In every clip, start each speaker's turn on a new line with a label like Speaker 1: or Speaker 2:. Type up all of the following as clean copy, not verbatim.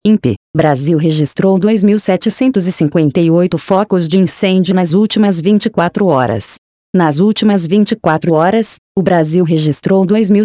Speaker 1: INPE, Brasil registrou 2.758 focos de incêndio nas últimas 24 horas. Nas últimas 24 horas, o Brasil registrou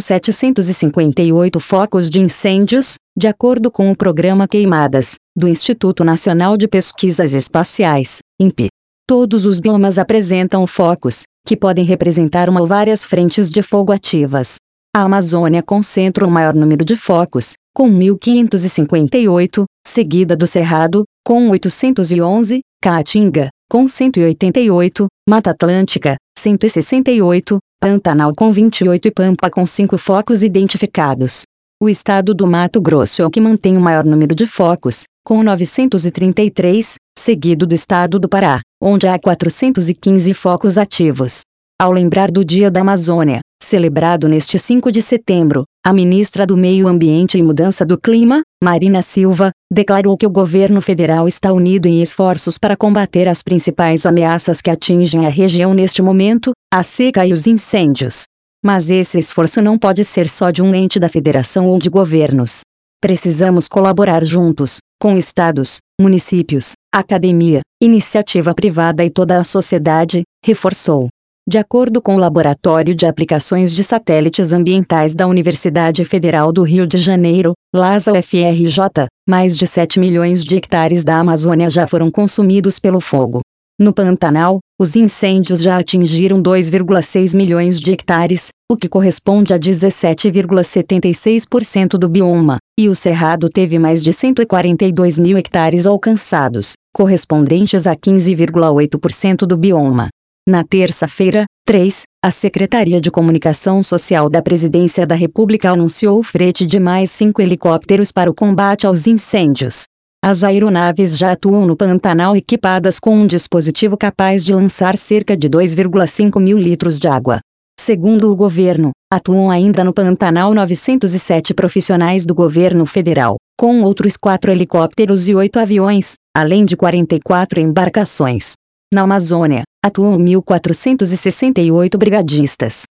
Speaker 1: 2.758 focos de incêndios, de acordo com o programa Queimadas, do Instituto Nacional de Pesquisas Espaciais, INPE. Todos os biomas apresentam focos, que podem representar uma ou várias frentes de fogo ativas. A Amazônia concentra o maior número de focos, com 1.558, seguida do Cerrado, com 811, Caatinga, com 188, Mata Atlântica, 168, Pantanal com 28 e Pampa com 5 focos identificados. O estado do Mato Grosso é o que mantém o maior número de focos, com 933, seguido do estado do Pará, onde há 415 focos ativos. Ao lembrar do Dia da Amazônia, celebrado neste 5 de setembro, a ministra do Meio Ambiente e Mudança do Clima, Marina Silva, declarou que o governo federal está unido em esforços para combater as principais ameaças que atingem a região neste momento, a seca e os incêndios. Mas esse esforço não pode ser só de um ente da federação ou de governos. Precisamos colaborar juntos, com estados, municípios, academia, iniciativa privada e toda a sociedade, reforçou. De acordo com o Laboratório de Aplicações de Satélites Ambientais da Universidade Federal do Rio de Janeiro, LASA-UFRJ, mais de 7 milhões de hectares da Amazônia já foram consumidos pelo fogo. No Pantanal, os incêndios já atingiram 2,6 milhões de hectares, o que corresponde a 17,76% do bioma, e o Cerrado teve mais de 142 mil hectares alcançados, correspondentes a 15,8% do bioma. Na terça-feira, 3, a Secretaria de Comunicação Social da Presidência da República anunciou o frete de mais 5 helicópteros para o combate aos incêndios. As aeronaves já atuam no Pantanal equipadas com um dispositivo capaz de lançar cerca de 2,5 mil litros de água. Segundo o governo, atuam ainda no Pantanal 907 profissionais do governo federal, com outros 4 helicópteros e 8 aviões, além de 44 embarcações. Na Amazônia, atuam 1.468 brigadistas,